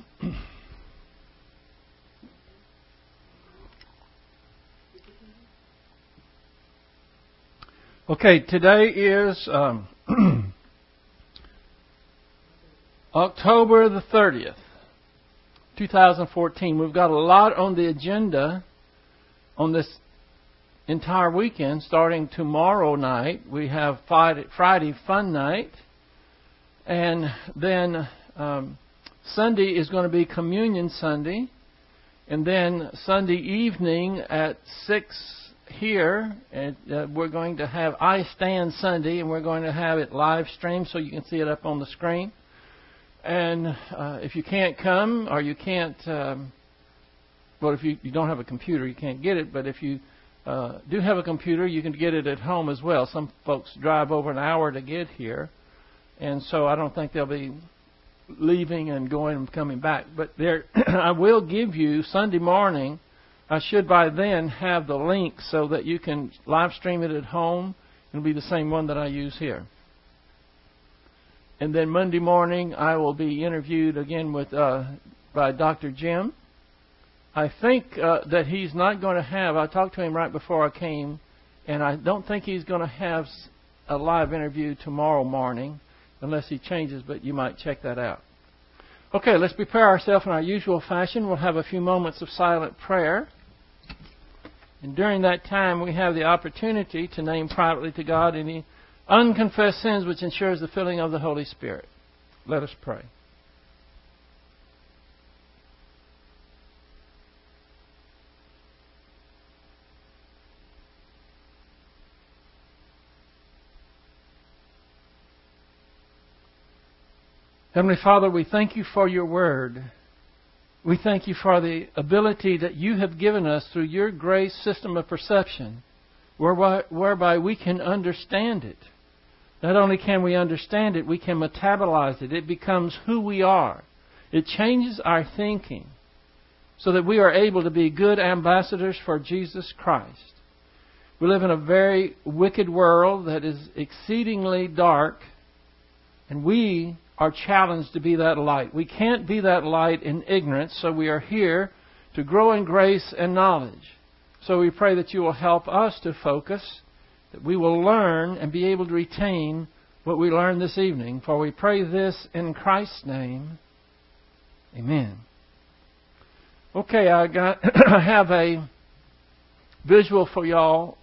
Okay, today is October the 30th, 2014. We've got a lot on the agenda on this entire weekend. Starting tomorrow night, we have Friday Fun Night. And then Sunday is going to be Communion Sunday. And then Sunday evening at 6 here, and we're going to have I Stand Sunday, and we're going to have it live streamed so you can see it up on the screen. And if you can't come, or you can't, well, if you don't have a computer, you can't get it. But if you do have a computer, you can get it at home as well. Some folks drive over an hour to get here, and so I don't think they'll be leaving and going and coming back. But there, I will give you Sunday morning. I should by then have the link so that you can live stream it at home. It'll be the same one that I use here. And then Monday morning I will be interviewed again with by Dr. Jim. I think that he's not going to have, I talked to him right before I came, and I don't think he's going to have a live interview tomorrow morning unless he changes, but you might check that out. Okay, let's prepare ourselves in our usual fashion. We'll have a few moments of silent prayer. And during that time, we have the opportunity to name privately to God any unconfessed sins which ensures the filling of the Holy Spirit. Let us pray. Heavenly Father, we thank you for your word. We thank you for the ability that you have given us through your grace system of perception, whereby we can understand it. Not only can we understand it, we can metabolize it. It becomes who we are. It changes our thinking so that we are able to be good ambassadors for Jesus Christ. We live in a very wicked world that is exceedingly dark, and we are challenged to be that light. We can't be that light in ignorance, so we are here to grow in grace and knowledge. So we pray that you will help us to focus, that we will learn and be able to retain what we learned this evening. For we pray this in Christ's name. Amen. Okay, I have a visual for y'all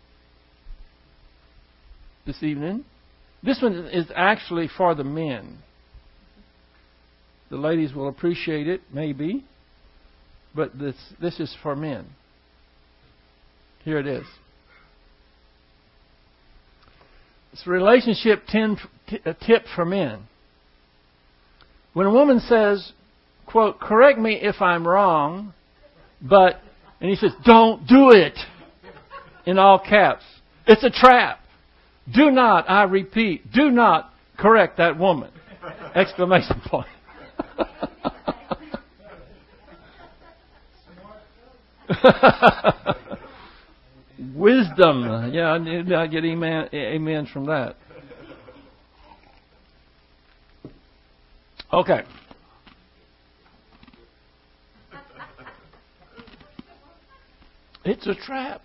this evening. This one is actually for the men. The ladies will appreciate it, maybe, but this is for men. Here it is. It's a relationship tip for men. When a woman says, quote, "Correct me if I'm wrong, but," and he says, "Don't do it," in all caps. It's a trap. Do not, I repeat, do not correct that woman. Exclamation point. Wisdom. Yeah, I get amens from that. Okay. It's a trap.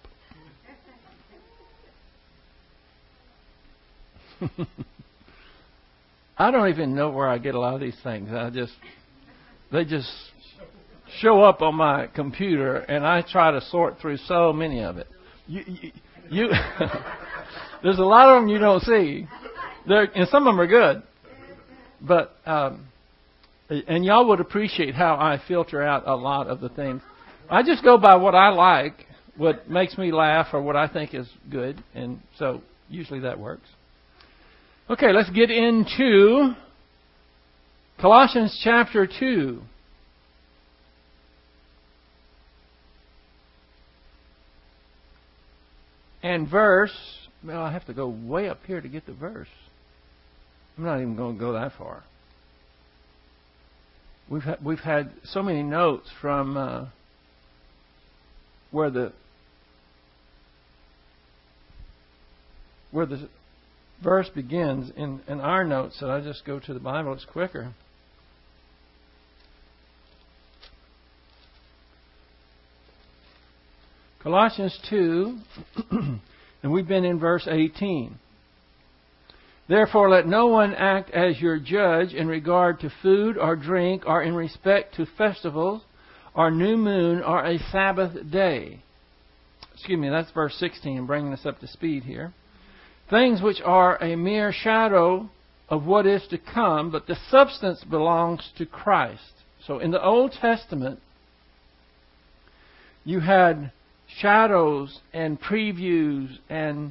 I don't even know where I get a lot of these things. They just show up on my computer, and I try to sort through so many of it. You there's a lot of them you don't see. And some of them are good. But and y'all would appreciate how I filter out a lot of the things. I just go by what I like, what makes me laugh, or what I think is good, and so usually that works. Okay, let's get into Colossians chapter 2. And verse, well, I have to go way up here to get the verse. I'm not even going to go that far. We've had so many notes from where the verse begins in our notes that I just go to the Bible. It's quicker. Colossians 2, and we've been in verse 18. Therefore, let no one act as your judge in regard to food or drink or in respect to festivals or new moon or a Sabbath day. Excuse me, that's verse 16, bringing us up to speed here. Things which are a mere shadow of what is to come, but the substance belongs to Christ. So in the Old Testament, you had shadows and previews and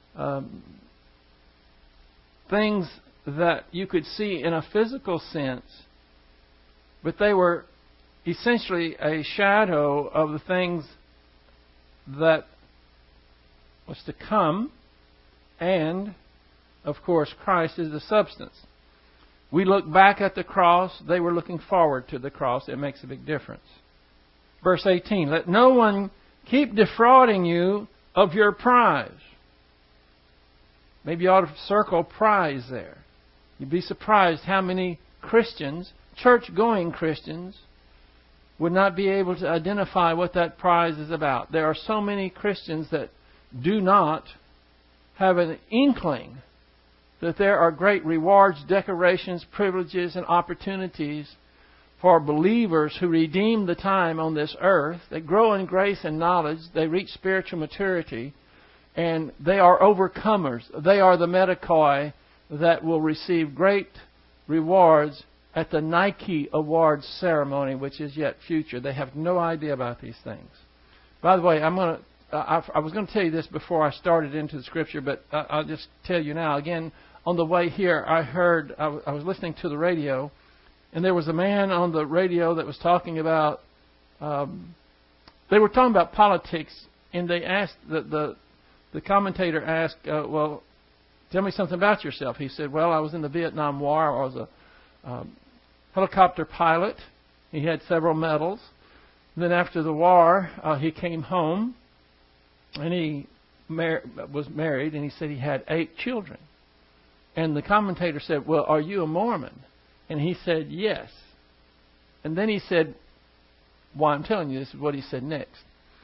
things that you could see in a physical sense, but they were essentially a shadow of the things that was to come, and, of course, Christ is the substance. We look back at the cross, they were looking forward to the cross. It makes a big difference. Verse 18, let no one keep defrauding you of your prize. Maybe you ought to circle prize there. You'd be surprised how many Christians, church-going Christians, would not be able to identify what that prize is about. There are so many Christians that do not have an inkling that there are great rewards, decorations, privileges, and opportunities for believers who redeem the time on this earth. They grow in grace and knowledge. They reach spiritual maturity. And they are overcomers. They are the Medikoi that will receive great rewards at the Nike Awards ceremony, which is yet future. They have no idea about these things. By the way, I was going to tell you this before I started into the Scripture, but I'll just tell you now. Again, on the way here, I was listening to the radio, and there was a man on the radio that was talking about, they were talking about politics, and they asked, the commentator asked, well, tell me something about yourself. He said, well, I was in the Vietnam War. I was a helicopter pilot. He had several medals. And then after the war, he came home, and he was married, and he said he had 8 children. And the commentator said, well, are you a Mormon? And he said, yes. And then he said, well, I'm telling you, this is what he said next.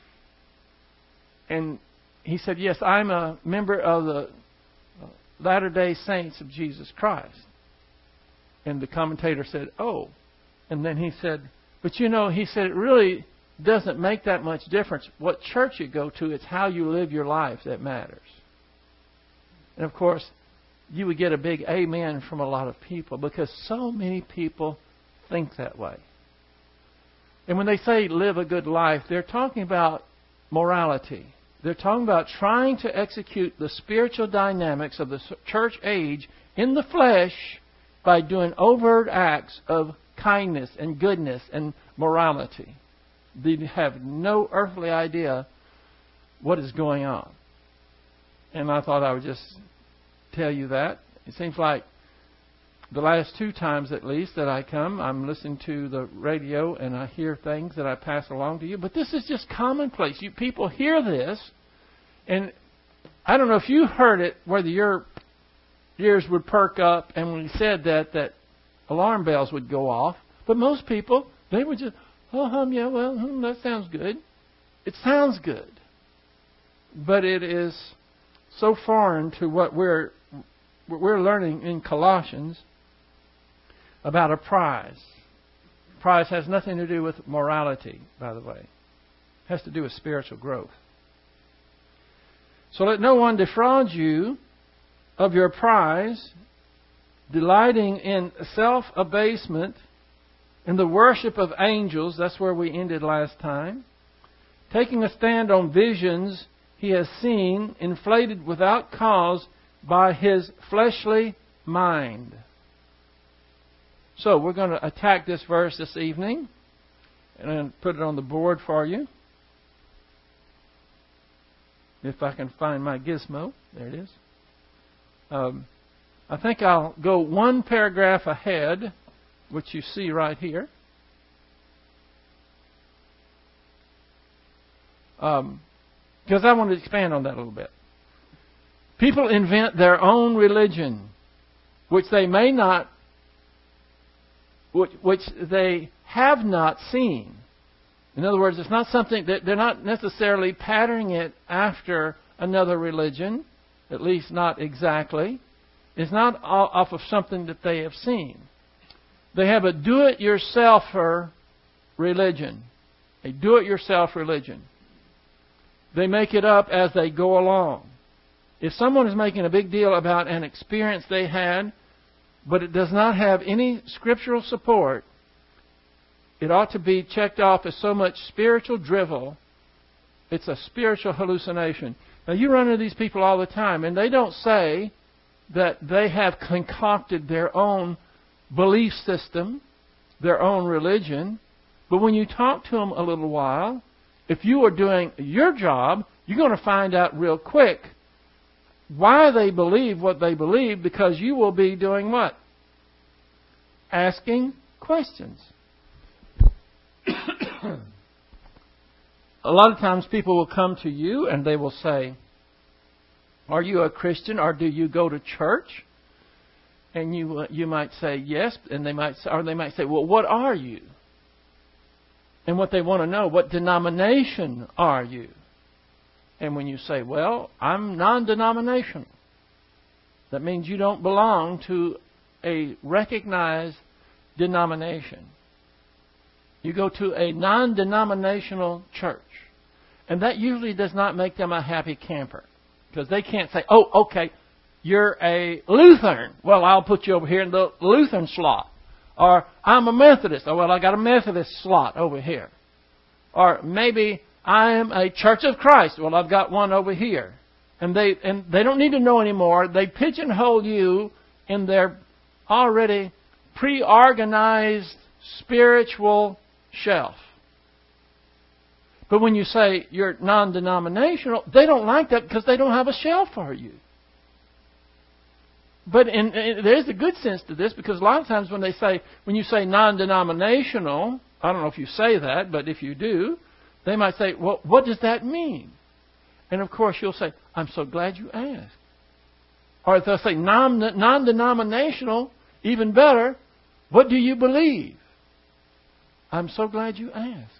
And he said, yes, I'm a member of the Latter-day Saints of Jesus Christ. And the commentator said, oh. And then he said, but you know, he said, it really doesn't make that much difference what church you go to. It's how you live your life that matters. And of course, you would get a big amen from a lot of people because so many people think that way. And when they say live a good life, they're talking about morality. They're talking about trying to execute the spiritual dynamics of the church age in the flesh by doing overt acts of kindness and goodness and morality. They have no earthly idea what is going on. And I thought I would just tell you that. It seems like the last 2 times at least that I come, I'm listening to the radio and I hear things that I pass along to you. But this is just commonplace. You people hear this, and I don't know if you heard it, whether your ears would perk up, and when he said that alarm bells would go off. But most people, they would just, yeah, well, that sounds good. It sounds good. But it is so foreign to what we're learning in Colossians about a prize. Prize has nothing to do with morality, by the way. It has to do with spiritual growth. So let no one defraud you of your prize, delighting in self-abasement, in the worship of angels. That's where we ended last time. Taking a stand on visions he has seen, inflated without cause by his fleshly mind. So we're going to attack this verse this evening and put it on the board for you. If I can find my gizmo. There it is. I think I'll go 1 paragraph ahead, which you see right here. Because I want to expand on that a little bit. People invent their own religion, which they have not seen. In other words, it's not something that they're not necessarily patterning it after another religion, at least not exactly. It's not off of something that they have seen. They have a do-it-yourselfer religion. A do-it-yourself religion. They make it up as they go along. If someone is making a big deal about an experience they had, but it does not have any scriptural support, it ought to be checked off as so much spiritual drivel. It's a spiritual hallucination. Now, you run into these people all the time, and they don't say that they have concocted their own belief system, their own religion. But when you talk to them a little while, if you are doing your job, you're going to find out real quick why they believe what they believe, because you will be doing what? Asking questions. A lot of times people will come to you and they will say, "Are you a Christian, or do you go to church?" And you might say yes, and they might say, "Well, what are you?" And what they want to know, what denomination are you? And when you say, "Well, I'm non-denominational," that means you don't belong to a recognized denomination. You go to a non-denominational church. And that usually does not make them a happy camper. Because they can't say, "Oh, okay, you're a Lutheran. Well, I'll put you over here in the Lutheran slot." Or, "I'm a Methodist. Oh, well, I got a Methodist slot over here." Or, "Maybe I am a Church of Christ. Well, I've got one over here." And they don't need to know anymore. They pigeonhole you in their already pre-organized spiritual shelf. But when you say you're non-denominational, they don't like that because they don't have a shelf for you. But there's a good sense to this, because a lot of times when you say non-denominational, I don't know if you say that, but if you do, they might say, "Well, what does that mean?" And of course you'll say, "I'm so glad you asked." Or they'll say non-denominational, even better, "What do you believe?" "I'm so glad you asked."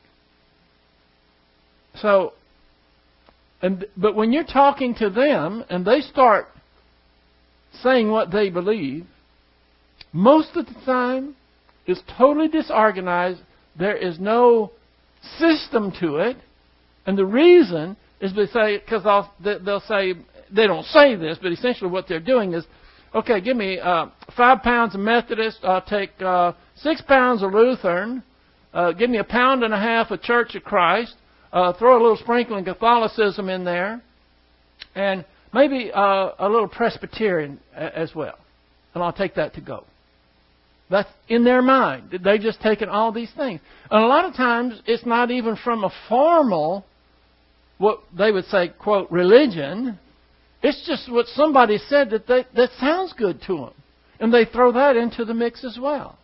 So, but when you're talking to them and they start saying what they believe, most of the time it's totally disorganized. There is no system to it. And the reason is because they'll say, they don't say this, but essentially what they're doing is, "Okay, give me 5 pounds of Methodist. I'll take 6 pounds of Lutheran. Give me 1.5 pounds of Church of Christ. Throw a little sprinkling of Catholicism in there. And maybe a little Presbyterian as well. And I'll take that to go." That's in their mind. They've just taken all these things. And a lot of times it's not even from a formal, what they would say, quote, religion. It's just what somebody said that sounds good to them. And they throw that into the mix as well.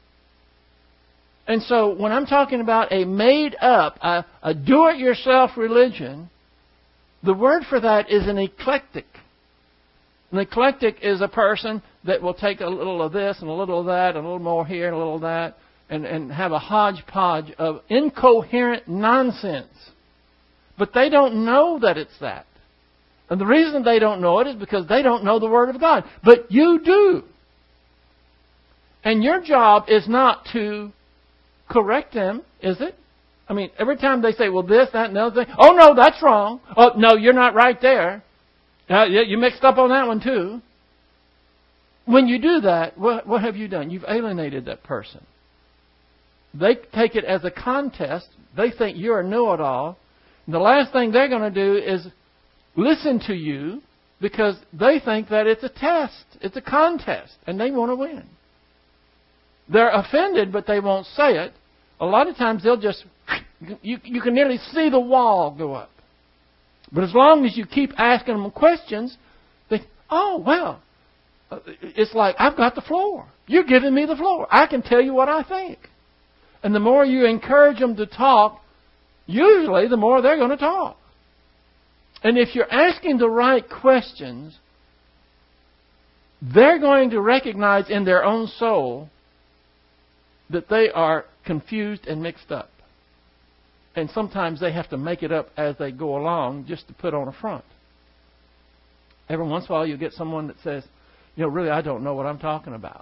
And so when I'm talking about a made-up, a do-it-yourself religion, the word for that is an eclectic. An eclectic is a person that will take a little of this and a little of that and a little more here and a little of that and have a hodgepodge of incoherent nonsense. But they don't know that it's that. And the reason they don't know it is because they don't know the Word of God. But you do. And your job is not to correct them, is it? I mean, every time they say, "Well, this, that, and the other thing," "Oh, no, that's wrong." "Oh, no, you're not right there. You mixed up on that one too." When you do that, what have you done? You've alienated that person. They take it as a contest. They think you're a know-it-all. And the last thing they're going to do is listen to you, because they think that it's a test. It's a contest. And they want to win. They're offended, but they won't say it. A lot of times they'll just, you can nearly see the wall go up. But as long as you keep asking them questions, they, "Oh, well, it's like, I've got the floor. You're giving me the floor. I can tell you what I think." And the more you encourage them to talk, usually the more they're going to talk. And if you're asking the right questions, they're going to recognize in their own soul that they are confused and mixed up. And sometimes they have to make it up as they go along just to put on a front. Every once in a while you get someone that says, really, I don't know what I'm talking about.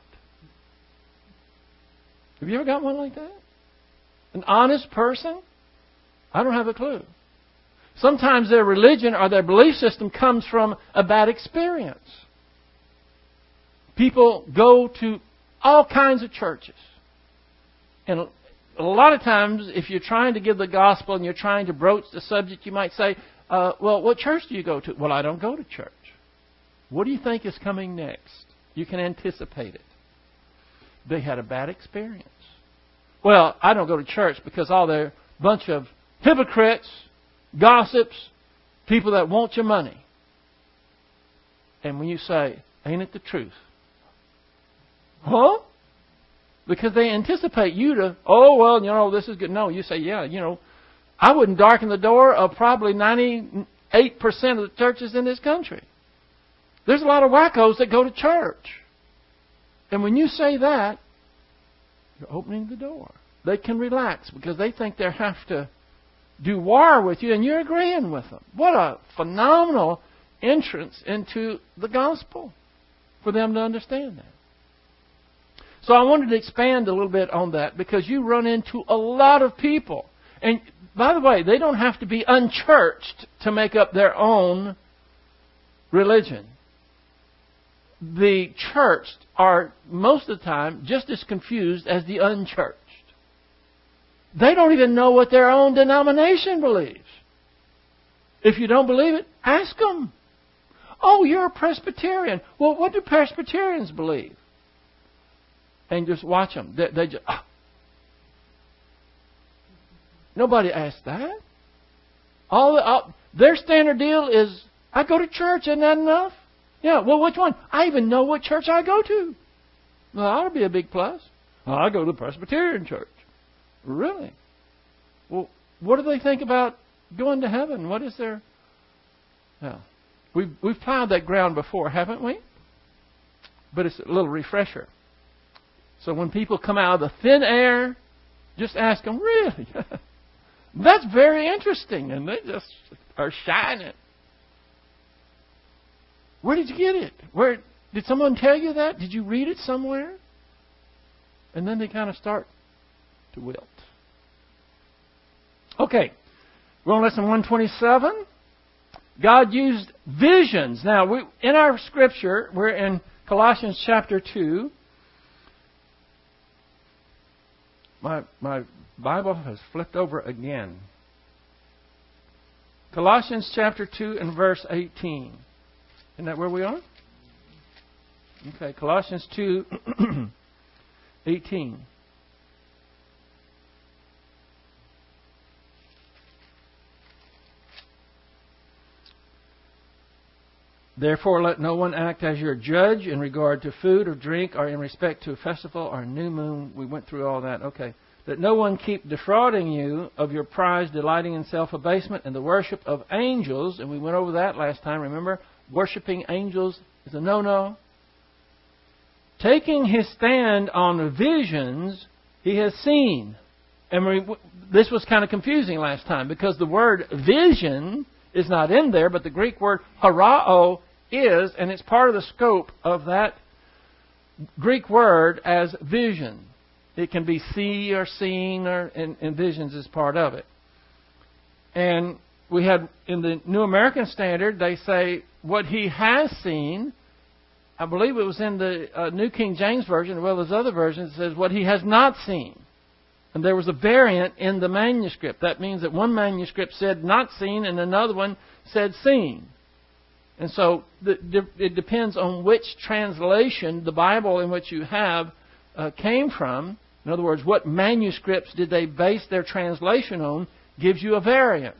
Have you ever got one like that? An honest person? I don't have a clue. Sometimes their religion or their belief system comes from a bad experience. People go to all kinds of churches. And a lot of times, if you're trying to give the gospel and you're trying to broach the subject, you might say, well, what church do you go to? Well, I don't go to church. What do you think is coming next? You can anticipate it. They had a bad experience. Well, I don't go to church because all they're a bunch of hypocrites, gossips, people that want your money. And when you say, ain't it the truth? Huh? Because they anticipate you to, this is good. No, you say, I wouldn't darken the door of probably 98% of the churches in this country. There's a lot of wackos that go to church. And when you say that, you're opening the door. They can relax because they think they have to do war with you and you're agreeing with them. What a phenomenal entrance into the gospel for them to understand that. So I wanted to expand a little bit on that because you run into a lot of people. And by the way, they don't have to be unchurched to make up their own religion. The churched are most of the time just as confused as the unchurched. They don't even know what their own denomination believes. If you don't believe it, ask them. Oh, you're a Presbyterian. Well, what do Presbyterians believe? And just watch them. They just... Nobody asked that. Their standard deal is, I go to church, isn't that enough? Yeah, well, which one? I even know what church I go to. Well, that would be a big plus. Well, I go to the Presbyterian church. Really? Well, what do they think about going to heaven? What is their... Well, we've plowed that ground before, haven't we? But it's a little refresher. So when people come out of the thin air, just ask them, really? That's very interesting. And they just are shining. Where did you get it? Where did someone tell you that? Did you read it somewhere? And then they kind of start to wilt. Okay. We're on lesson 127. God used visions. Now, in our scripture, we're in Colossians chapter 2. My Bible has flipped over again. Colossians chapter 2 and verse 18. Isn't that where we are? Okay, Colossians 2, 18. Therefore, let no one act as your judge in regard to food or drink or in respect to a festival or a new moon. We went through all that. Okay. Let no one keep defrauding you of your prize, delighting in self-abasement and the worship of angels. And we went over that last time, remember? Worshipping angels is a no-no. Taking his stand on visions he has seen. And this was kind of confusing last time because the word vision is not in there, but the Greek word horao is, and it's part of the scope of that Greek word as vision. It can be see or seen, and visions is part of it. And we had, in the New American Standard, they say what he has seen. I believe it was in the New King James Version, as well as other versions, it says what he has not seen. And there was a variant in the manuscript. That means that one manuscript said not seen and another one said seen. And so it depends on which translation the Bible in which you have came from. In other words, what manuscripts did they base their translation on gives you a variant.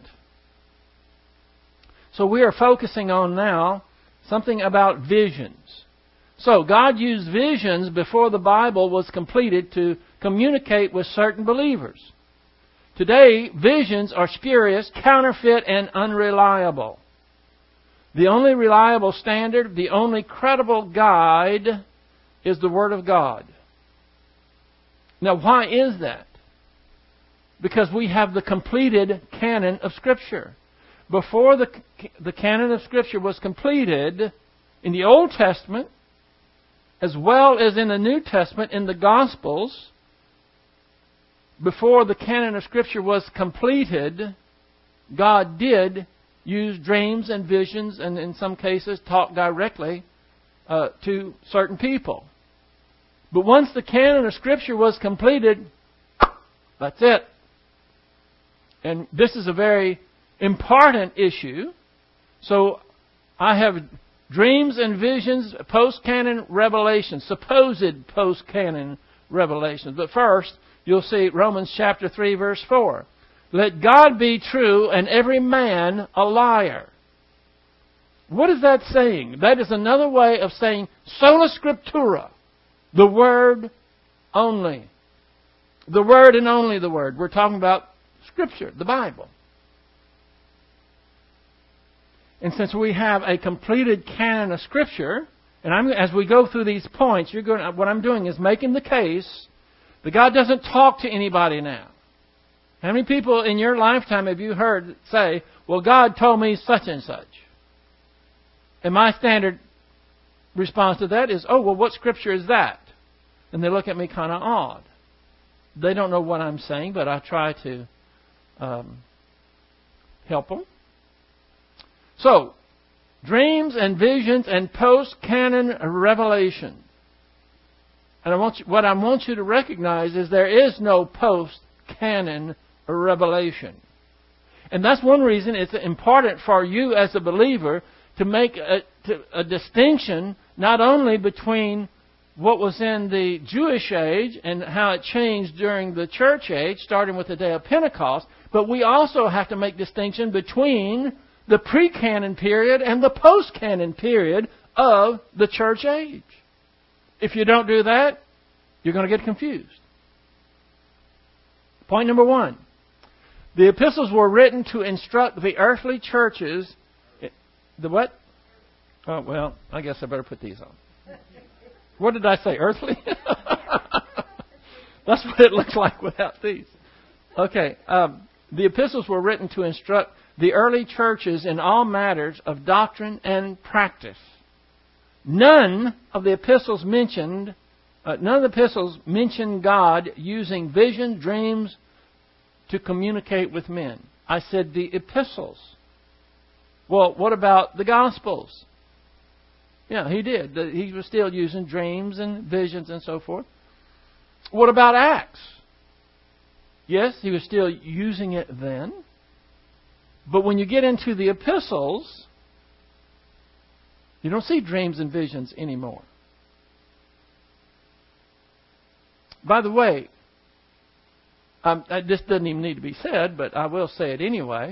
So we are focusing on now something about visions. So God used visions before the Bible was completed to communicate with certain believers. Today, visions are spurious, counterfeit, and unreliable. The only reliable standard, the only credible guide is the Word of God. Now, why is that? because we have the completed canon of Scripture. Before the canon of Scripture was completed in the Old Testament, as well as in the New Testament, in the Gospels, before the canon of Scripture was completed, God did use dreams and visions, and in some cases talk directly to certain people. But once the canon of Scripture was completed, that's it. And this is a very important issue. So I have dreams and visions, post-canon revelations, supposed post-canon revelations. But first, you'll see Romans chapter 3, verse 4. Let God be true and every man a liar. What is that saying? That is another way of saying sola scriptura, the Word only. The Word and only the Word. We're talking about Scripture, the Bible. And since we have a completed canon of Scripture, and as we go through these points, what I'm doing is making the case that God doesn't talk to anybody now. How many people in your lifetime have you heard say, well, God told me such and such? And my standard response to that is, oh, well, what Scripture is that? And they look at me kind of odd. They don't know what I'm saying, but I try to help them. So, dreams and visions and post-canon revelation. And what I want you to recognize is there is no post-canon revelation. And that's one reason it's important for you as a believer to make a distinction not only between what was in the Jewish age and how it changed during the church age, starting with the day of Pentecost, but we also have to make distinction between the pre-canon period and the post-canon period of the church age. If you don't do that, you're going to get confused. Point number 1. The epistles were written to instruct the earthly churches. The what? Oh, well, I guess I better put these on. What did I say? Earthly? That's what it looks like without these. Okay. The epistles were written to instruct the early churches in all matters of doctrine and practice. None of the epistles mention God using vision, dreams to communicate with men. I said the epistles. Well, what about the Gospels? Yeah, he did. He was still using dreams and visions and so forth. What about Acts? Yes, he was still using it then. But when you get into the epistles, you don't see dreams and visions anymore. By the way, this doesn't even need to be said, but I will say it anyway.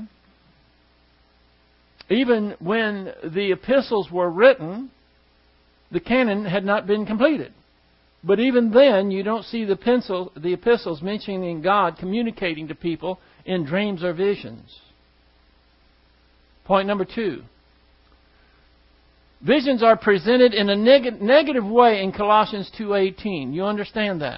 Even when the epistles were written, the canon had not been completed. But even then, you don't see the epistles mentioning God communicating to people in dreams or visions. Point number 2. Visions are presented in a negative way in Colossians 2:18. You understand that?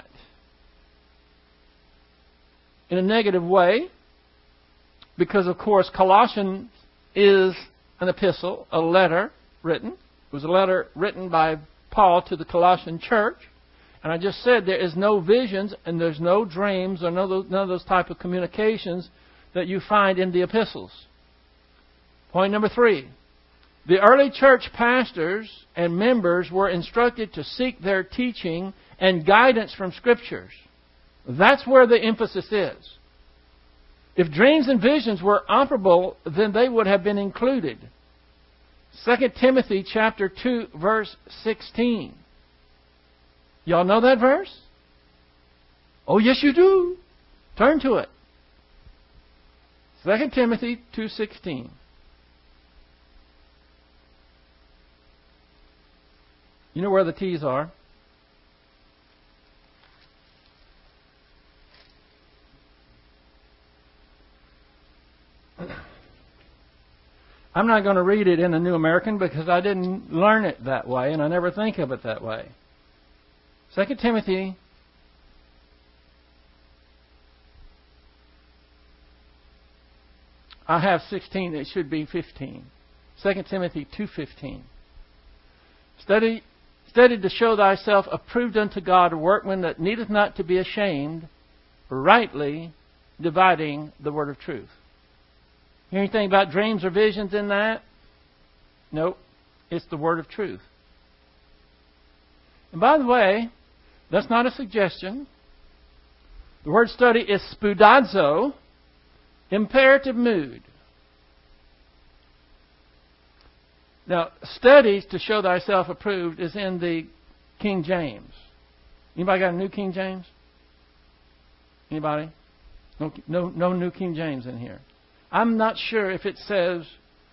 In a negative way, because of course Colossians is an epistle, a letter written. It was a letter written by Paul to the Colossian church. And I just said there is no visions and there's no dreams or none of those type of communications that you find in the epistles. Point number 3. The early church pastors and members were instructed to seek their teaching and guidance from Scriptures. That's where the emphasis is. If dreams and visions were operable, then they would have been included. 2 Timothy chapter 2, verse 16. Y'all know that verse? Oh, yes, you do. Turn to it. 2 Timothy 2:16. You know where the T's are. I'm not going to read it in the New American because I didn't learn it that way and I never think of it that way. 2 Timothy I have 16. It should be 15. 2 Timothy 2:15. Study to show thyself approved unto God, a workman that needeth not to be ashamed, rightly dividing the word of truth. Hear anything about dreams or visions in that? Nope. It's the word of truth. And by the way, that's not a suggestion. The word study is spoudazo, imperative mood. Now, studies to show thyself approved is in the King James. Anybody got a New King James? Anybody? No New King James in here. I'm not sure if it says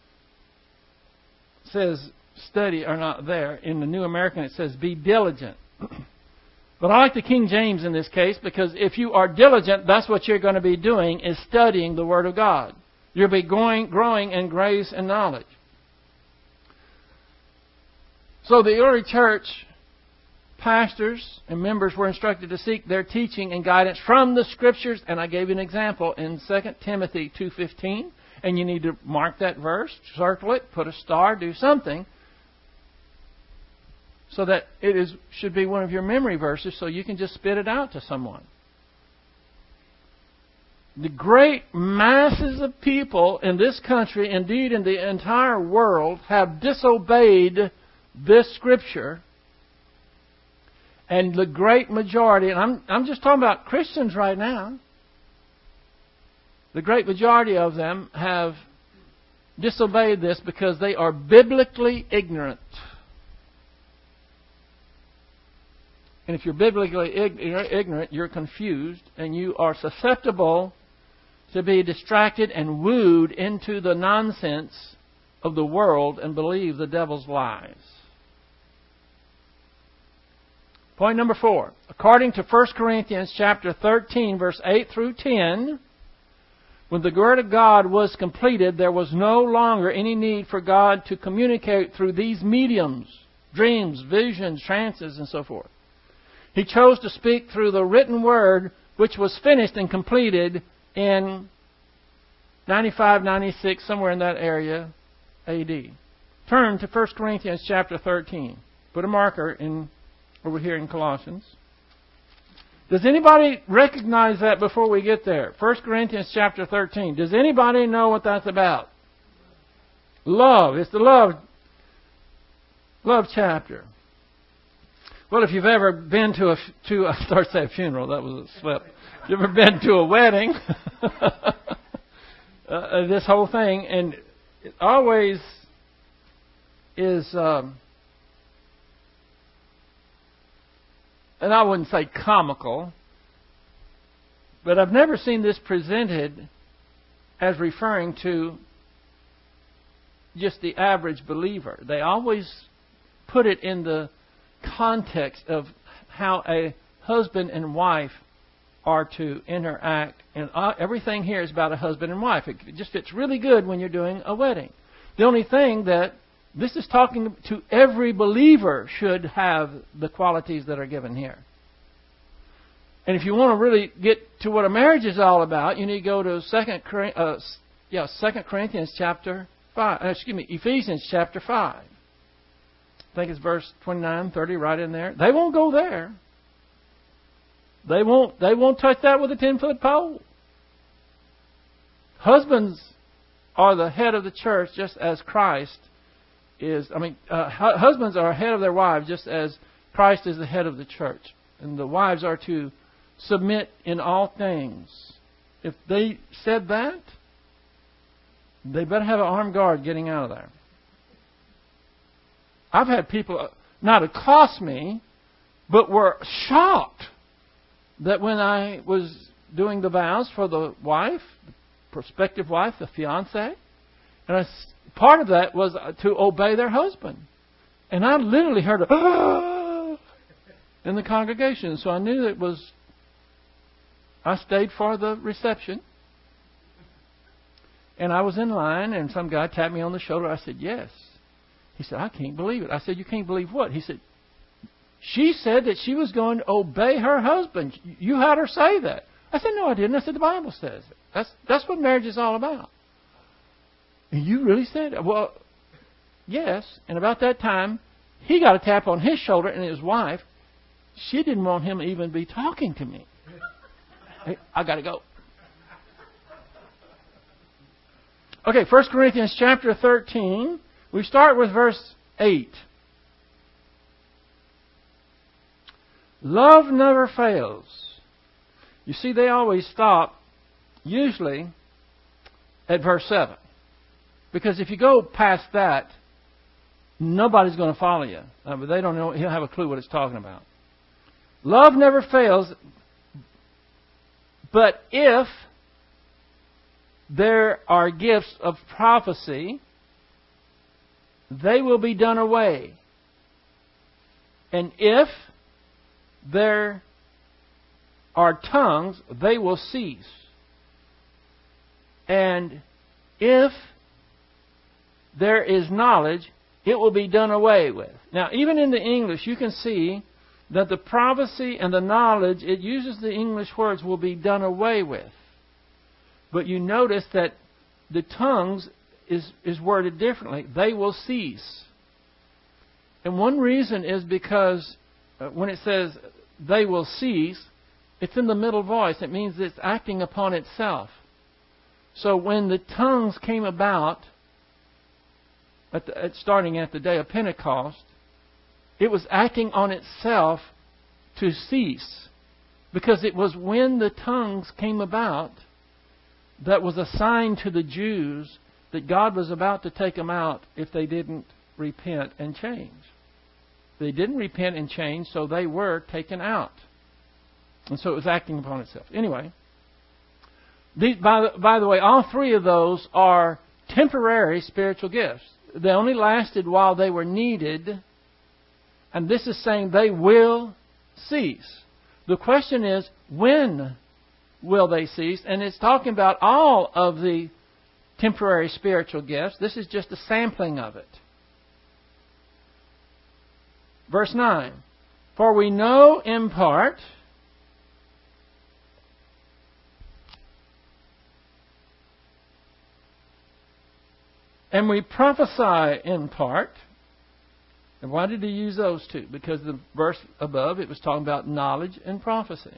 study or not there. In the New American it says be diligent. But I like the King James in this case because if you are diligent, that's what you're going to be doing, is studying the Word of God. You'll be growing in grace and knowledge. So the early church pastors and members were instructed to seek their teaching and guidance from the Scriptures. And I gave you an example in 2 Timothy 2:15. And you need to mark that verse, circle it, put a star, do something, so that it should be one of your memory verses so you can just spit it out to someone. The great masses of people in this country, indeed in the entire world, have disobeyed this Scripture. And the great majority, and I'm just talking about Christians right now, the great majority of them have disobeyed this because they are biblically ignorant. And if you're biblically ignorant, you're confused and you are susceptible to be distracted and wooed into the nonsense of the world and believe the devil's lies. Point number 4. According to 1 Corinthians chapter 13, verse 8 through 10, when the Word of God was completed, there was no longer any need for God to communicate through these mediums, dreams, visions, trances, and so forth. He chose to speak through the written Word, which was finished and completed in 95, 96, somewhere in that area, A.D. Turn to 1 Corinthians chapter 13. Put a marker over here in Colossians. Does anybody recognize that before we get there? 1 Corinthians chapter 13. Does anybody know what that's about? Love. It's the love chapter. Well, if you've ever been to I started to say a funeral, that was a slip. If you've ever been to a wedding, this whole thing, and it always is, and I wouldn't say comical, but I've never seen this presented as referring to just the average believer. They always put it in the context of how a husband and wife are to interact. And everything here is about a husband and wife. It just fits really good when you're doing a wedding. The only thing that this is talking to every believer should have the qualities that are given here. And if you want to really get to what a marriage is all about, you need to go to 2 Corinthians chapter 5. Ephesians chapter 5. I think it's verse 29, 30, right in there. They won't go there. They won't touch that with a 10-foot pole. Husbands are the head of the church, just as Christ is. Husbands are head of their wives, just as Christ is the head of the church. And the wives are to submit in all things. If they said that, they better have an armed guard getting out of there. I've had people not accost me, but were shocked that when I was doing the vows for the wife, the prospective wife, the fiancée, and part of that was to obey their husband. And I literally heard a in the congregation. So I knew it was, I stayed for the reception. And I was in line, and some guy tapped me on the shoulder. I said, yes. He said, I can't believe it. I said, you can't believe what? He said, she said that she was going to obey her husband. You had her say that. I said, no, I didn't. I said, the Bible says it. That's what marriage is all about. You really said that? Well, yes. And about that time, he got a tap on his shoulder, and his wife, she didn't want him to even be talking to me. Hey, I got to go. Okay, 1 Corinthians chapter 13. We start with verse 8. Love never fails. You see, they always stop, usually, at verse 7. Because if you go past that, nobody's going to follow you. But they don't know, he'll have a clue what it's talking about. Love never fails, but if there are gifts of prophecy, they will be done away. And if there are tongues, they will cease. And if there is knowledge, it will be done away with. Now, even in the English, you can see that the prophecy and the knowledge, it uses the English words, will be done away with. But you notice that the tongues is worded differently. They will cease. And one reason is because when it says they will cease, it's in the middle voice. It means it's acting upon itself. So when the tongues came about, starting at the day of Pentecost, it was acting on itself to cease. Because it was when the tongues came about that was a sign to the Jews that God was about to take them out if they didn't repent and change. They didn't repent and change, so they were taken out. And so it was acting upon itself. Anyway, by the way, all three of those are temporary spiritual gifts. They only lasted while they were needed. And this is saying they will cease. The question is, when will they cease? And it's talking about all of the temporary spiritual gifts. This is just a sampling of it. Verse 9. For we know in part, and we prophesy in part. And why did he use those two? Because the verse above, it was talking about knowledge and prophecy.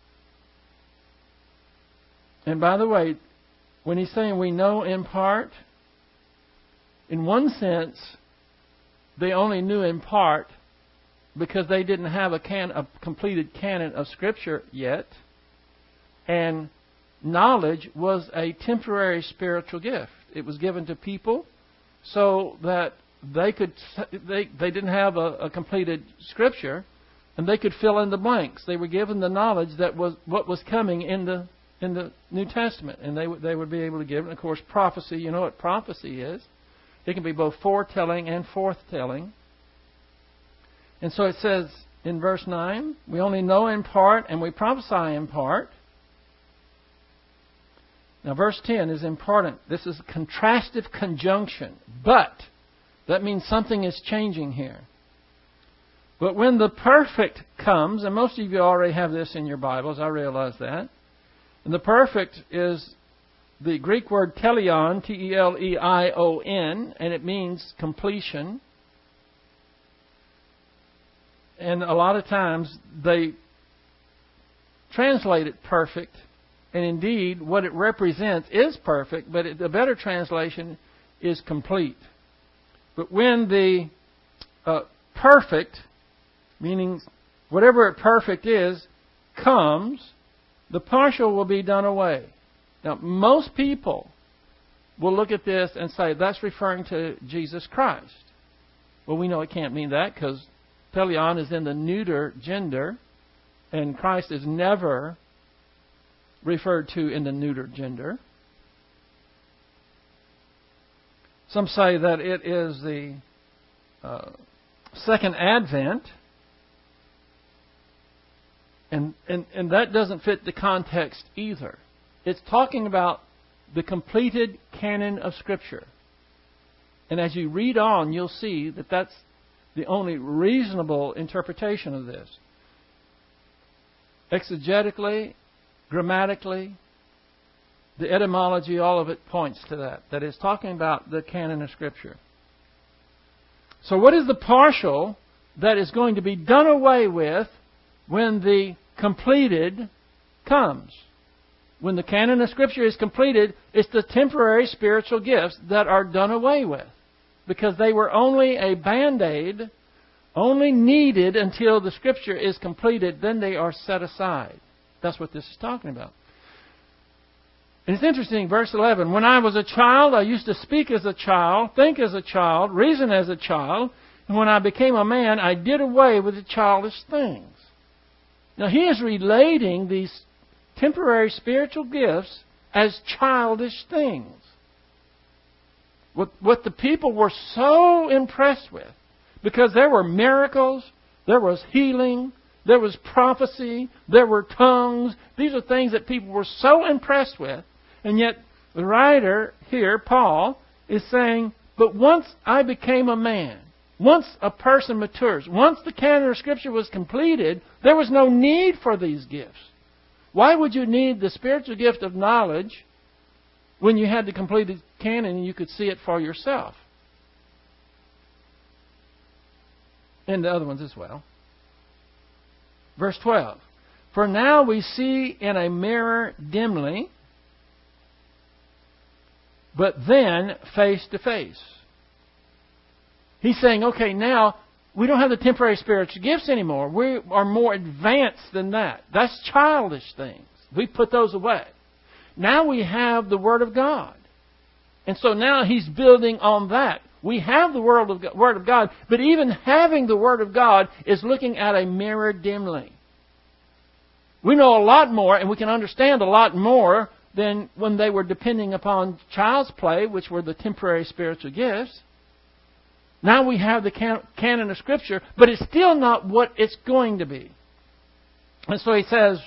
And by the way, when he's saying we know in part, in one sense, they only knew in part because they didn't have a completed canon of Scripture yet. And knowledge was a temporary spiritual gift. It was given to people so that they didn't have a completed Scripture, and they could fill in the blanks. They were given the knowledge that was what was coming in the New Testament, and they would be able to give it. And of course, prophecy. You know what prophecy is? It can be both foretelling and forthtelling. And so it says in verse 9, we only know in part, and we prophesy in part. Now, verse 10 is important. This is a contrastive conjunction. But, that means something is changing here. But when the perfect comes, and most of you already have this in your Bibles, I realize that. And the perfect is the Greek word teleon, T-E-L-E-I-O-N, and it means completion. And a lot of times they translate it perfect. And indeed, what it represents is perfect, but the better translation is complete. But when the perfect, meaning whatever perfect is, comes, the partial will be done away. Now, most people will look at this and say, that's referring to Jesus Christ. Well, we know it can't mean that because teleon is in the neuter gender, and Christ is never referred to in the neuter gender. Some say that it is the second advent, and that doesn't fit the context either. It's talking about the completed canon of Scripture. And as you read on, you'll see that that's the only reasonable interpretation of this. Exegetically, grammatically, The etymology, all of it points to that. That is talking about the canon of Scripture. So what is the partial that is going to be done away with when the completed comes? When the canon of Scripture is completed, it's the temporary spiritual gifts that are done away with. Because they were only a band-aid, only needed until the Scripture is completed, then they are set aside. That's what this is talking about. And it's interesting, verse 11, when I was a child, I used to speak as a child, think as a child, reason as a child, and when I became a man, I did away with the childish things. Now he is relating these temporary spiritual gifts as childish things. What the people were so impressed with, because there were miracles, there was healing, there was prophecy, there were tongues. These are things that people were so impressed with. And yet the writer here, Paul, is saying, but once I became a man, once a person matures, once the canon of Scripture was completed, there was no need for these gifts. Why would you need the spiritual gift of knowledge when you had the completed canon and you could see it for yourself? And the other ones as well. Verse 12. For now we see in a mirror dimly, but then face to face. He's saying, okay, now we don't have the temporary spiritual gifts anymore. We are more advanced than that. That's childish things. We put those away. Now we have the Word of God. And so now he's building on that. We have the Word of God, but even having the Word of God is looking at a mirror dimly. We know a lot more, and we can understand a lot more than when they were depending upon child's play, which were the temporary spiritual gifts. Now we have the canon of Scripture, but it's still not what it's going to be. And so he says,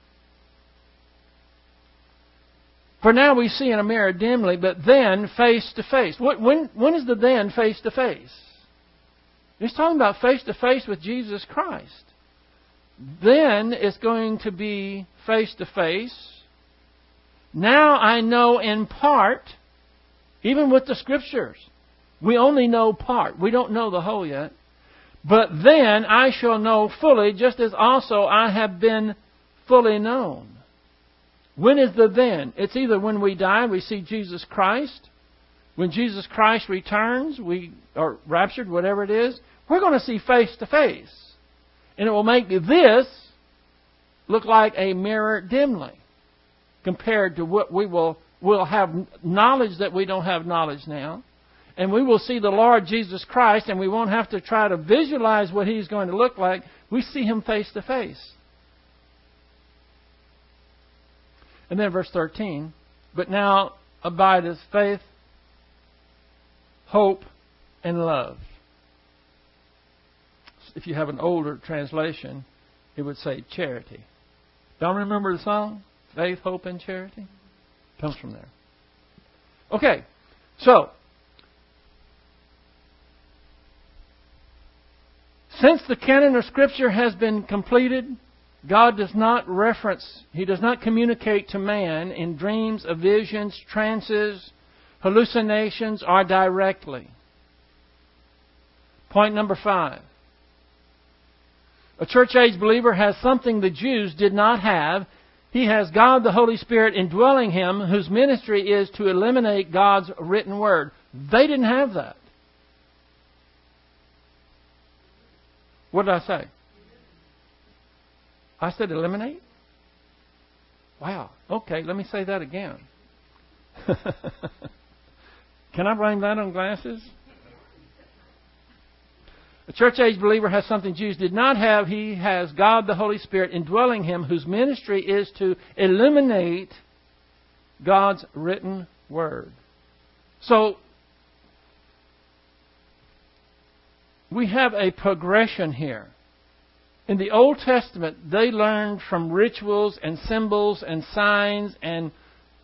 for now we see in a mirror dimly, but then face to face. When is the then face to face? He's talking about face to face with Jesus Christ. Then it's going to be face to face. Now I know in part, even with the Scriptures. We only know part. We don't know the whole yet. But then I shall know fully, just as also I have been fully known. When is the then? It's either when we die, we see Jesus Christ. When Jesus Christ returns, we are raptured, whatever it is. We're going to see face to face. And it will make this look like a mirror dimly, compared to what we'll have knowledge that we don't have knowledge now. And we will see the Lord Jesus Christ, and we won't have to try to visualize what He's going to look like. We see Him face to face. And then verse 13, but now abideth faith, hope, and love. If you have an older translation, it would say charity. Don't remember the song? Faith, hope, and charity? Comes from there. Okay, so since the canon of Scripture has been completed, God does not He does not communicate to man in dreams, visions, trances, hallucinations, or directly. Point number 5. A church-age believer has something the Jews did not have. He has God the Holy Spirit indwelling him, whose ministry is to eliminate God's written word. They didn't have that. What did I say? I said eliminate? Wow. Okay, let me say that again. Can I blame that on glasses? A church-age believer has something Jews did not have. He has God the Holy Spirit indwelling him, whose ministry is to eliminate God's written word. So, we have a progression here. In the Old Testament, they learned from rituals and symbols and signs and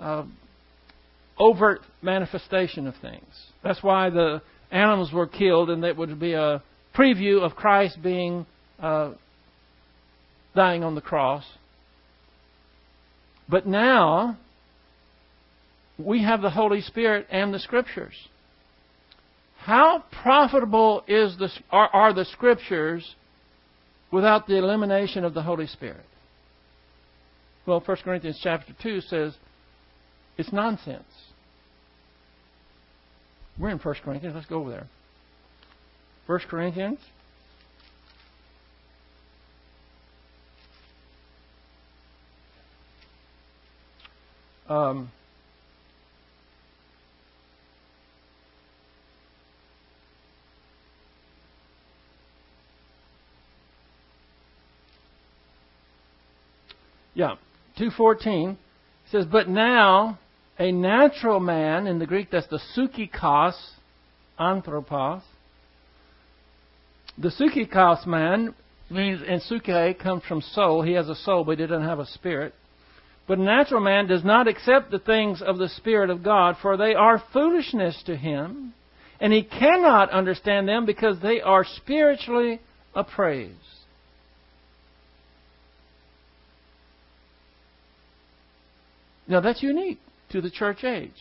overt manifestation of things. That's why the animals were killed, and that would be a preview of Christ being dying on the cross. But now, we have the Holy Spirit and the Scriptures. How profitable are the Scriptures without the elimination of the Holy Spirit? Well, 1 Corinthians chapter 2 says it's nonsense. We're in 1 Corinthians. Let's go over there. 1 Corinthians. Yeah, 2:14 says, "But now a natural man," in the Greek that's the psychikos, anthropos. The psychikos man means, and psyche comes from soul. He has a soul, but he doesn't have a spirit. "But a natural man does not accept the things of the Spirit of God, for they are foolishness to him, and he cannot understand them because they are spiritually appraised." Now that's unique to the church age.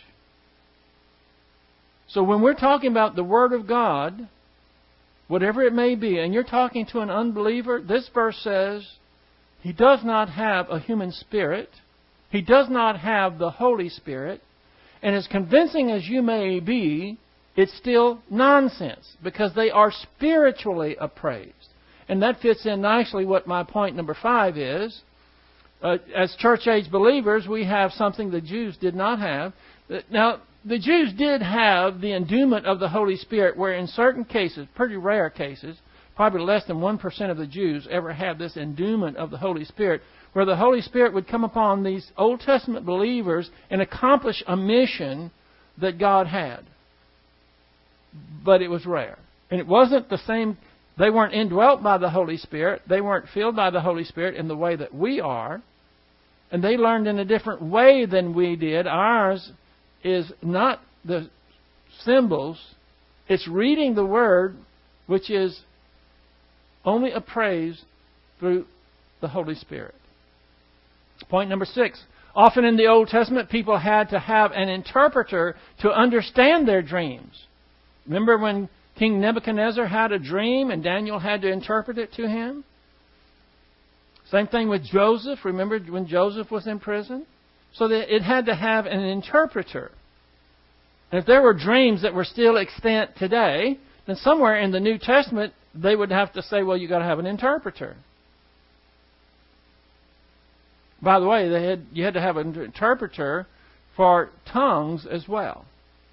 So when we're talking about the Word of God, whatever it may be, and you're talking to an unbeliever, this verse says he does not have a human spirit. He does not have the Holy Spirit. And as convincing as you may be, it's still nonsense because they are spiritually appraised. And that fits in nicely what my point number 5 is. As church-age believers, we have something the Jews did not have. Now, the Jews did have the endowment of the Holy Spirit, where in certain cases, pretty rare cases, probably less than 1% of the Jews ever had this endowment of the Holy Spirit, where the Holy Spirit would come upon these Old Testament believers and accomplish a mission that God had. But it was rare. And it wasn't the same. They weren't indwelt by the Holy Spirit. They weren't filled by the Holy Spirit in the way that we are. And they learned in a different way than we did. Ours is not the symbols. It's reading the Word, which is only appraised through the Holy Spirit. Point number 6. Often in the Old Testament, people had to have an interpreter to understand their dreams. Remember when King Nebuchadnezzar had a dream and Daniel had to interpret it to him? Same thing with Joseph. Remember when Joseph was in prison? So that it had to have an interpreter. And if there were dreams that were still extant today, then somewhere in the New Testament they would have to say, well, you've got to have an interpreter. By the way, you had to have an interpreter for tongues as well.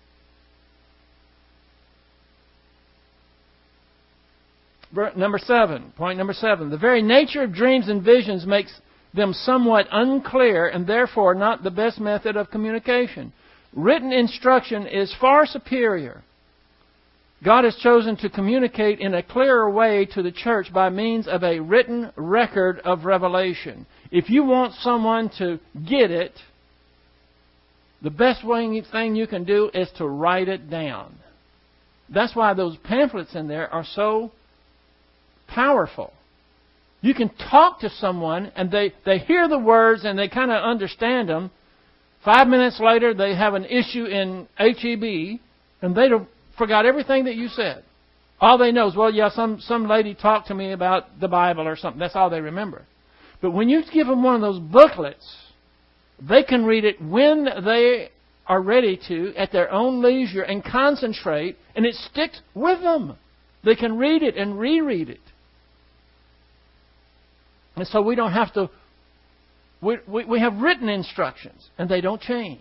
Number 7, point number 7. The very nature of dreams and visions makes them somewhat unclear and therefore not the best method of communication. Written instruction is far superior. God has chosen to communicate in a clearer way to the church by means of a written record of revelation. If you want someone to get it, the best thing you can do is to write it down. That's why those pamphlets in there are so powerful. You can talk to someone and they hear the words and they kind of understand them. 5 minutes later, they have an issue in HEB and they forgot everything that you said. All they know is, well, yeah, some lady talked to me about the Bible or something. That's all they remember. But when you give them one of those booklets, they can read it when they are ready to, at their own leisure, and concentrate, and it sticks with them. They can read it and reread it. And so we don't have to... We have written instructions, and they don't change.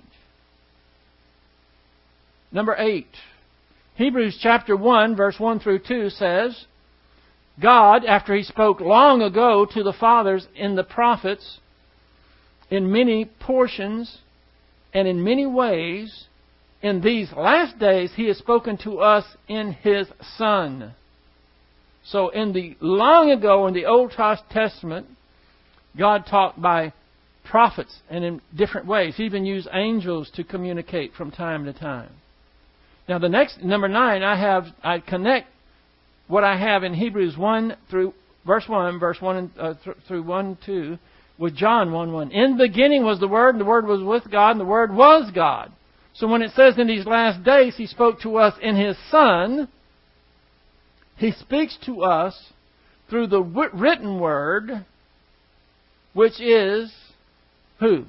Number 8. Hebrews chapter 1, verse 1 through 2 says, God, after He spoke long ago to the fathers in the prophets, in many portions and in many ways, in these last days He has spoken to us in His Son. So in the long ago in the Old Testament, God talked by prophets and in different ways. He even used angels to communicate from time to time. Now the next, number 9, I connect what I have in Hebrews 1 through verse 1 through 1:2 with John 1:1. In the beginning was the Word, and the Word was with God, and the Word was God. So when it says in these last days He spoke to us in His Son, He speaks to us through the written Word, which is who?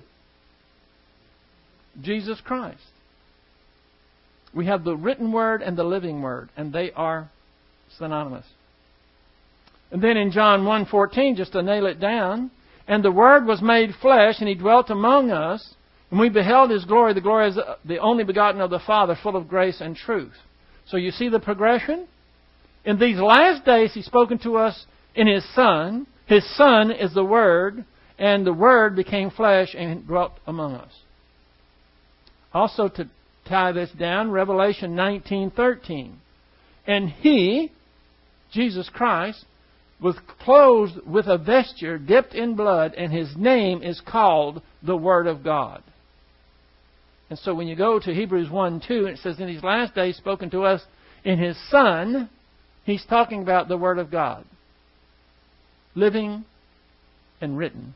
Jesus Christ. We have the written Word and the living Word, and they are synonymous. And then in John 1:14, just to nail it down, and the Word was made flesh, and He dwelt among us, and we beheld His glory. The glory is the only begotten of the Father, full of grace and truth. So you see the progression? In these last days, He's spoken to us in His Son. His Son is the Word, and the Word became flesh and dwelt among us. Also, to tie this down, Revelation 19:13. And He, Jesus Christ, was clothed with a vesture dipped in blood, and His name is called the Word of God. And so when you go to Hebrews 1:2, it says, in these last days spoken to us in His Son, He's talking about the Word of God. Living and written.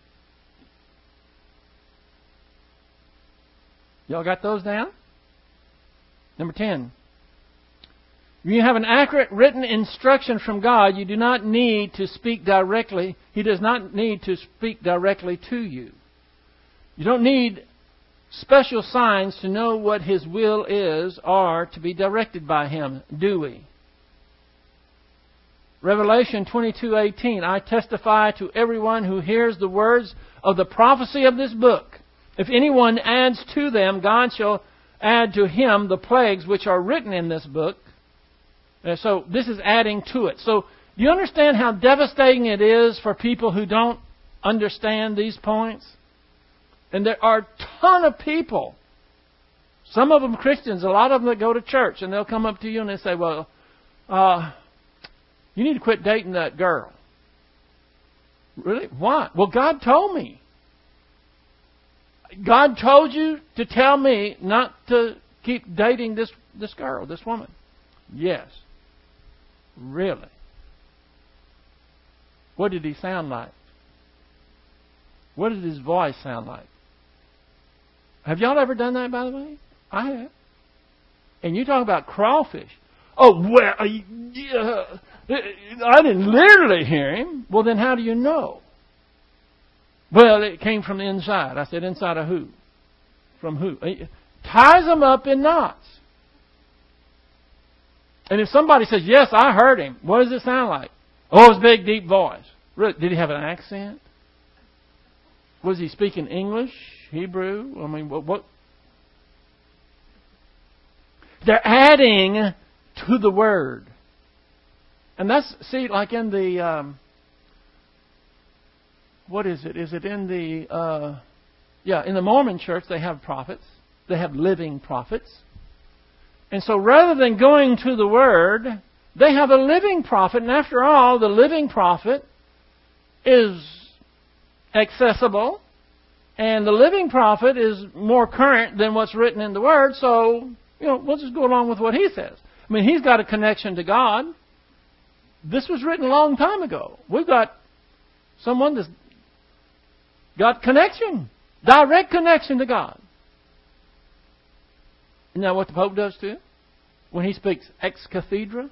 Y'all got those down? Number 10. When you have an accurate written instruction from God, you do not need to speak directly. He does not need to speak directly to you. You don't need special signs to know what His will is or to be directed by Him, do we? Revelation 22:18, I testify to everyone who hears the words of the prophecy of this book. If anyone adds to them, God shall add to him the plagues which are written in this book. So this is adding to it. So do you understand how devastating it is for people who don't understand these points? And there are a ton of people, some of them Christians, a lot of them that go to church, and they'll come up to you and they say, well, you need to quit dating that girl. Really? Why? Well, God told me. God told you to tell me not to keep dating this girl, this woman. Yes. Really? What did he sound like? What did his voice sound like? Have y'all ever done that, by the way? I have. And you talk about crawfish. Oh, well, yeah, I didn't literally hear him. Well, then how do you know? Well, it came from the inside. I said, inside of who? From who? It ties them up in knots. And if somebody says, yes, I heard him, what does it sound like? Oh, his big, deep voice. Really? Did he have an accent? Was he speaking English, Hebrew? I mean, what? They're adding to the Word. And that's, see, like in the... what is it? Is it in the... in the Mormon church they have prophets. They have living prophets. And so rather than going to the Word, they have a living prophet. And after all, the living prophet is accessible. And the living prophet is more current than what's written in the Word. So, we'll just go along with what he says. I mean, he's got a connection to God. This was written a long time ago. We've got someone that's got connection. Direct connection to God. Isn't that what the Pope does too? When he speaks ex cathedra?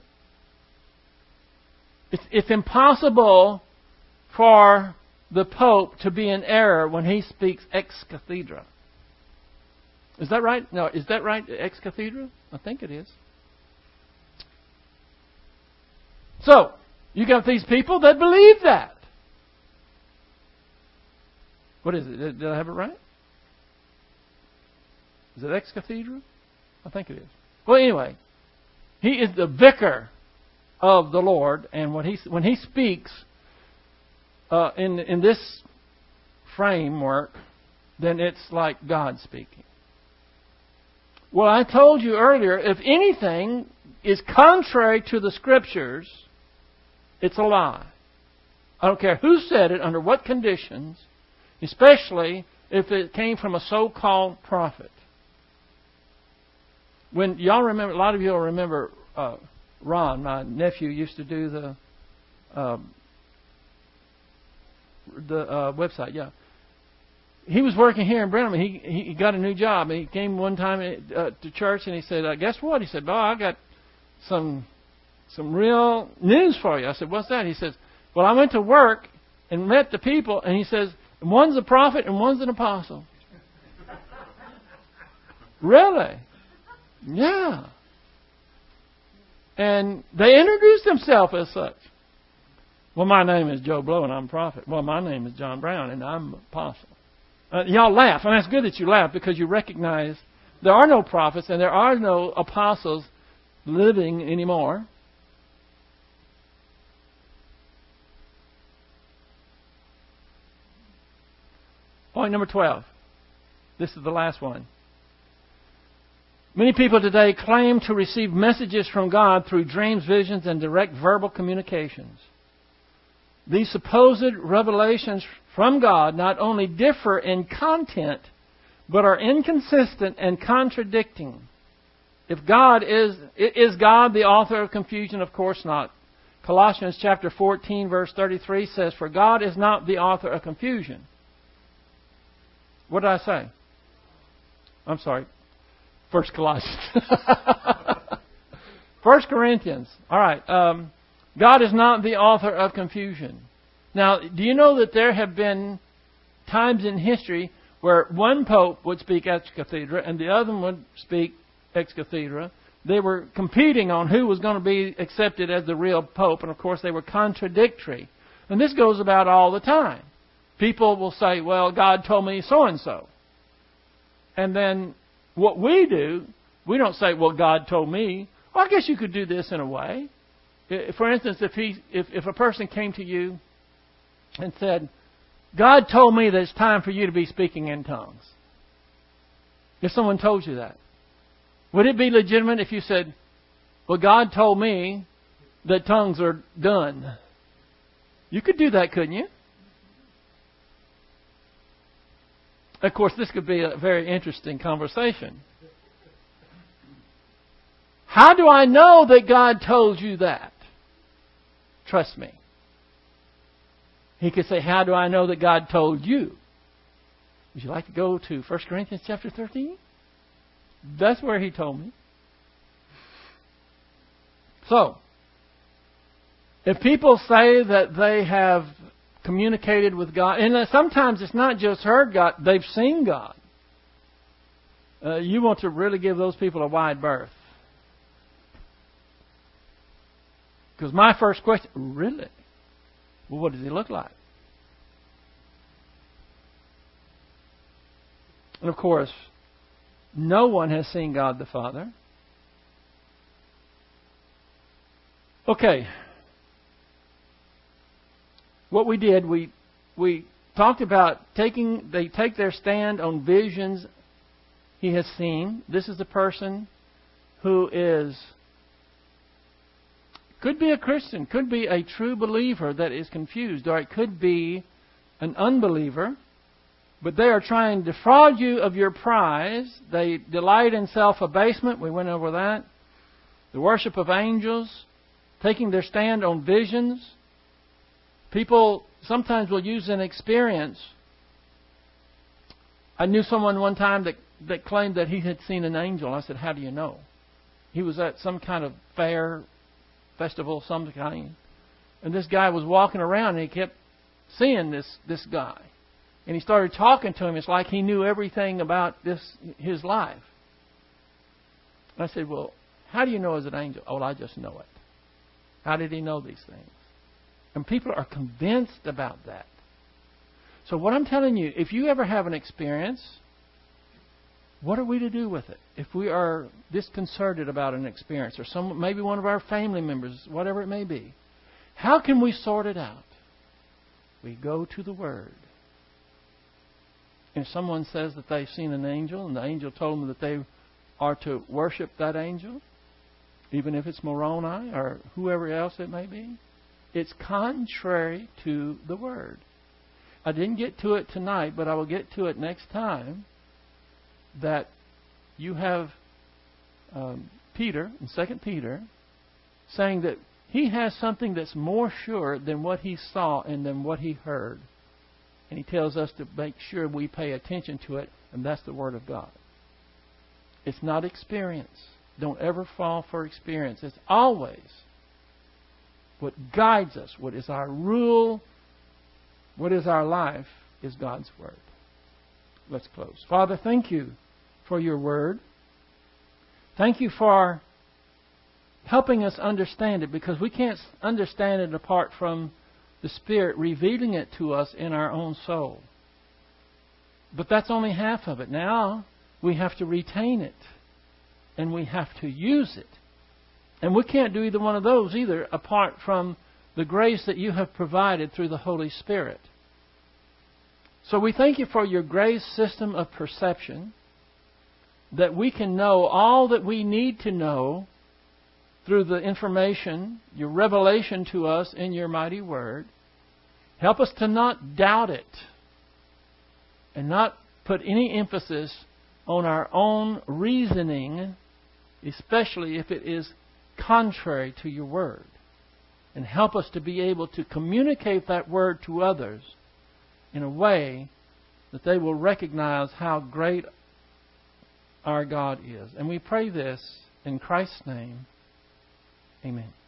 It's impossible for the Pope to be in error when he speaks ex cathedra. Is that right? No, is that right? Ex cathedra? I think it is. So, you got these people that believe that. What is it? Did I have it right? Is it ex cathedra? I think it is. Well, anyway, he is the vicar of the Lord, and when he speaks in this framework, then it's like God speaking. Well, I told you earlier, if anything is contrary to the Scriptures, it's a lie. I don't care who said it, under what conditions, especially if it came from a so-called prophet. When y'all remember, a lot of you will remember Ron, my nephew, used to do the website. Yeah, he was working here in Brenham. He got a new job. He came one time to church and he said, guess what? He said, "Boy, I got some real news for you." I said, "What's that?" He says, "Well, I went to work and met the people," and he says, "One's a prophet and one's an apostle." Really? Yeah. And they introduced themselves as such. "Well, my name is Joe Blow and I'm a prophet." "Well, my name is John Brown and I'm an apostle." Y'all laugh, and that's good that you laugh because you recognize there are no prophets and there are no apostles living anymore. Point number 12. This is the last one. Many people today claim to receive messages from God through dreams, visions, and direct verbal communications. These supposed revelations from God not only differ in content, but are inconsistent and contradicting. Is God the author of confusion? Of course not. Colossians chapter 14, verse 33 says, "For God is not the author of confusion." What did I say? I'm sorry. First Colossians. 1 Corinthians. All right. God is not the author of confusion. Now, do you know that there have been times in history where one pope would speak ex cathedra and the other one would speak ex cathedra? They were competing on who was going to be accepted as the real pope, and of course they were contradictory. And this goes about all the time. People will say, "Well, God told me so-and-so." And then what we do, we don't say, "Well, God told me." Well, I guess you could do this in a way. For instance, if a person came to you and said, "God told me that it's time for you to be speaking in tongues." If someone told you that, would it be legitimate if you said, "Well, God told me that tongues are done"? You could do that, couldn't you? Of course, this could be a very interesting conversation. How do I know that God told you that? Trust me. He could say, "How do I know that God told you?" Would you like to go to 1 Corinthians chapter 13? That's where he told me. So, if people say that they have communicated with God, and sometimes it's not just heard God, they've seen God. You want to really give those people a wide berth. Because my first question, really? Well, what does he look like? And of course, no one has seen God the Father. Okay. What we did, we talked about they take their stand on visions he has seen. This is the person who could be a Christian, could be a true believer that is confused, or it could be an unbeliever, but they are trying to defraud you of your prize. They delight in self-abasement. We went over that. The worship of angels, taking their stand on visions. People sometimes will use an experience. I knew someone one time that claimed that he had seen an angel. I said, "How do you know?" He was at some kind of fair, festival, some kind. And this guy was walking around and he kept seeing this guy. And he started talking to him. It's like he knew everything about his life. And I said, "Well, how do you know it's an angel?" "Oh, well, I just know it." How did he know these things? And people are convinced about that. So what I'm telling you, if you ever have an experience, what are we to do with it? If we are disconcerted about an experience, or maybe one of our family members, whatever it may be, how can we sort it out? We go to the Word. If someone says that they've seen an angel, and the angel told them that they are to worship that angel, even if it's Moroni or whoever else it may be, it's contrary to the Word. I didn't get to it tonight, but I will get to it next time. That you have Peter, in 2 Peter, saying that he has something that's more sure than what he saw and than what he heard. And He tells us to make sure we pay attention to it, and that's the Word of God. It's not experience. Don't ever fall for experience. It's always what guides us, what is our rule, what is our life, is God's Word. Let's close. Father, thank you for your Word. Thank you for helping us understand it, because we can't understand it apart from the Spirit revealing it to us in our own soul. But that's only half of it. Now we have to retain it, and we have to use it. And we can't do either one of those either apart from the grace that you have provided through the Holy Spirit. So we thank you for your grace system of perception, that we can know all that we need to know through the information, your revelation to us in your mighty Word. Help us to not doubt it and not put any emphasis on our own reasoning, especially if it is contrary to your Word. And help us to be able to communicate that Word to others in a way that they will recognize how great our God is. And we pray this in Christ's name. Amen.